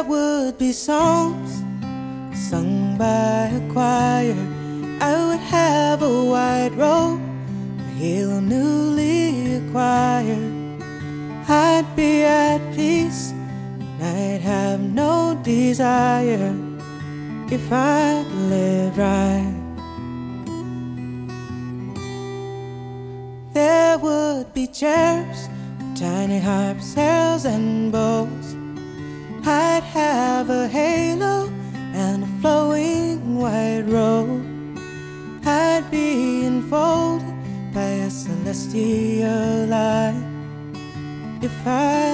would be songs sung by a choir. I would have a white robe, a halo newly acquired. I'd be at peace, and I'd have no desire if I lived right. There would be cherubs, tiny harps, heralds, and bows. I'd have a halo and a flowing white robe. I'd be enfolded by a celestial light if I